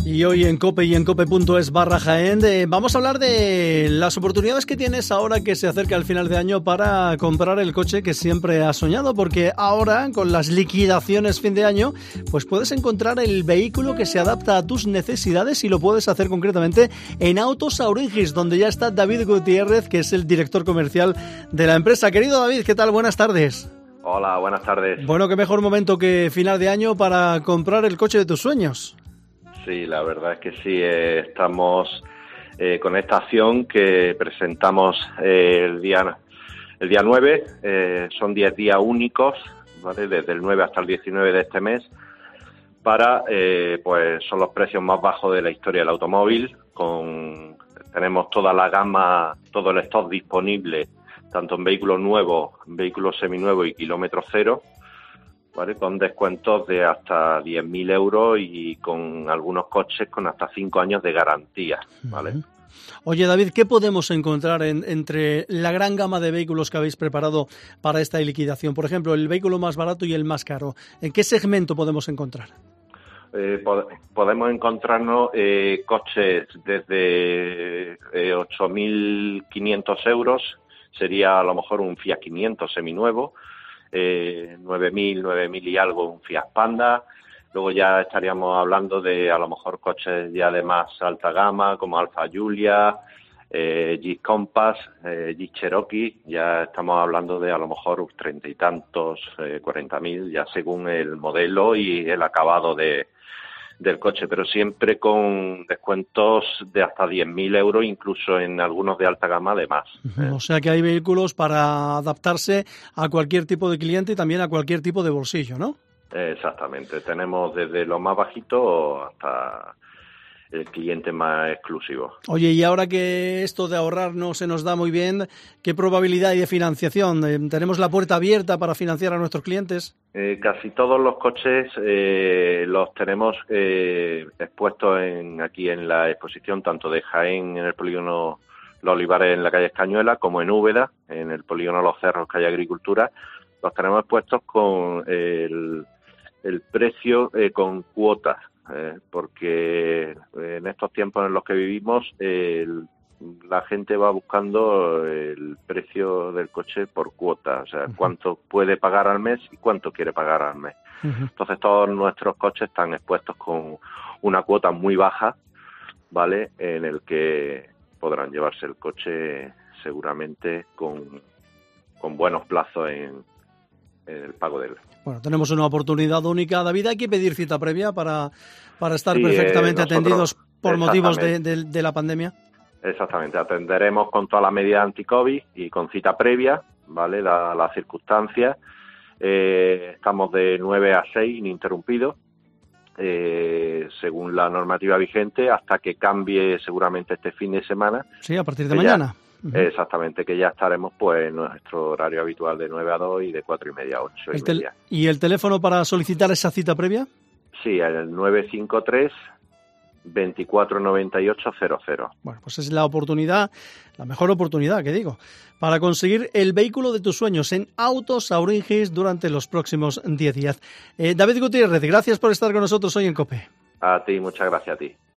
Y hoy en COPE y en cope.es/Jaén vamos a hablar de las oportunidades que tienes ahora que se acerca el final de año para comprar el coche que siempre has soñado, porque ahora con las liquidaciones fin de año pues puedes encontrar el vehículo que se adapta a tus necesidades y lo puedes hacer concretamente en Autos Auringis, donde ya está David Gutiérrez, que es el director comercial de la empresa. Querido David, ¿qué tal? Buenas tardes. Hola, buenas tardes. Bueno, qué mejor momento que final de año para comprar el coche de tus sueños. Sí, la verdad es que sí, estamos con esta acción que presentamos el día 9, son 10 días únicos, ¿vale? Desde el 9 hasta el 19 de este mes, pues son los precios más bajos de la historia del automóvil, tenemos toda la gama, todo el stock disponible, tanto en vehículos nuevos, vehículos seminuevos y kilómetro cero, ¿vale? Con descuentos de hasta 10.000 euros y con algunos coches con hasta 5 años de garantía, ¿vale? Oye, David, ¿qué podemos encontrar entre la gran gama de vehículos que habéis preparado para esta liquidación? Por ejemplo, el vehículo más barato y el más caro. ¿En qué segmento podemos encontrar? Podemos encontrarnos coches desde 8.500 euros, sería a lo mejor un Fiat 500 seminuevo, 9.000 y algo un Fiat Panda. Luego ya estaríamos hablando de a lo mejor coches ya de más alta gama como Alfa Giulia, Jeep Compass, Jeep Cherokee. Ya estamos hablando de a lo mejor 30 y tantos, 40.000, ya según el modelo y el acabado del coche, pero siempre con descuentos de hasta 10.000 euros, incluso en algunos de alta gama de más. O sea que hay vehículos para adaptarse a cualquier tipo de cliente y también a cualquier tipo de bolsillo, ¿no? Exactamente, tenemos desde lo más bajito hasta el cliente más exclusivo. Oye, y ahora que esto de ahorrar no se nos da muy bien, ¿qué probabilidad hay de financiación? ¿Tenemos la puerta abierta para financiar a nuestros clientes? Casi todos los coches los tenemos expuestos aquí en la exposición, tanto de Jaén en el polígono Los Olivares en la calle Escañuela, como en Úbeda, en el polígono Los Cerros, calle Agricultura. Los tenemos expuestos con el precio con cuotas. Porque en estos tiempos en los que vivimos la gente va buscando el precio del coche por cuota, o sea, cuánto puede pagar al mes y cuánto quiere pagar al mes. Entonces todos nuestros coches están expuestos con una cuota muy baja, ¿vale? En el que podrán llevarse el coche seguramente con buenos plazos en el pago de él. Bueno, tenemos una oportunidad única. David, ¿hay que pedir cita previa para estar perfectamente atendidos por motivos de la pandemia? Exactamente, atenderemos con toda la medida anti-COVID y con cita previa, ¿vale? Las circunstancias. Estamos de 9 a 6 ininterrumpidos, según la normativa vigente, hasta que cambie seguramente este fin de semana. Sí, a partir de mañana. Exactamente, que ya estaremos pues en nuestro horario habitual de 9 a 2 y de 4:30 a 8:30. ¿Y el teléfono para solicitar esa cita previa? Sí, el 953 2498 00. Bueno, pues es la oportunidad, la mejor oportunidad, que digo, para conseguir el vehículo de tus sueños en Autos Auringis durante los próximos 10 días. David Gutiérrez, gracias por estar con nosotros hoy en COPE. A ti, muchas gracias a ti.